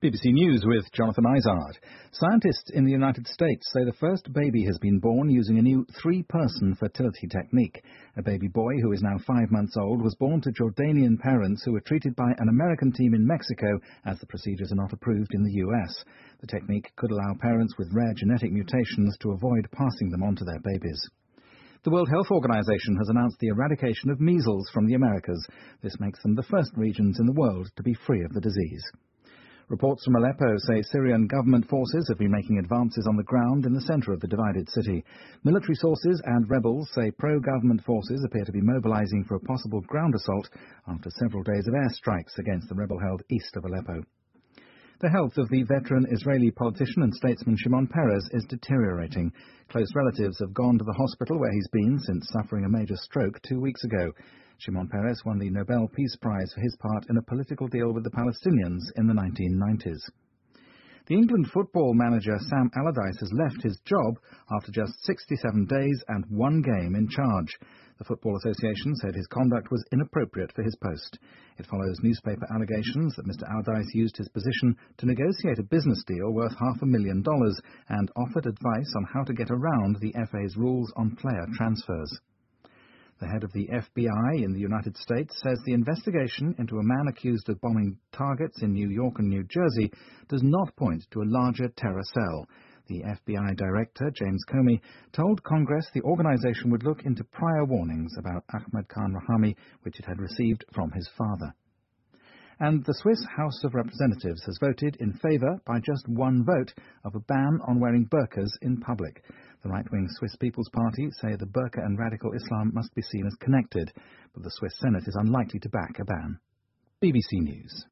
BBC News with Jonathan Izard. Scientists in the United States say the first baby has been born using a new three-person fertility technique. A baby boy who is now 5 months old was born to Jordanian parents who were treated by an American team in Mexico, as the procedures are not approved in the US. The technique could allow parents with rare genetic mutations to avoid passing them on to their babies. The World Health Organization has announced the eradication of measles from the Americas. This makes them the first regions in the world to be free of the disease. Reports from Aleppo say Syrian government forces have been making advances on the ground in the centre of the divided city. Military sources and rebels say pro-government forces appear to be mobilizing for a possible ground assault after several days of airstrikes against the rebel-held east of Aleppo. The health of the veteran Israeli politician and statesman Shimon Peres is deteriorating. Close relatives have gone to the hospital where he's been since suffering a major stroke 2 weeks ago. Shimon Peres won the Nobel Peace Prize for his part in a political deal with the Palestinians in the 1990s. The England football manager Sam Allardyce has left his job after just 67 days and 1 game in charge. The Football Association said his conduct was inappropriate for his post. It follows newspaper allegations that Mr Allardyce used his position to negotiate a business deal worth $500,000 and offered advice on how to get around the FA's rules on player transfers. The head of the FBI in the United States says the investigation into a man accused of bombing targets in New York and New Jersey does not point to a larger terror cell. The FBI director, James Comey, told Congress the organization would look into prior warnings about Ahmad Khan Rahami, which it had received from his father. And the Swiss House of Representatives has voted in favour, by just 1 vote, of a ban on wearing burqas in public. The right-wing Swiss People's Party say the burqa and radical Islam must be seen as connected, but the Swiss Senate is unlikely to back a ban. BBC News.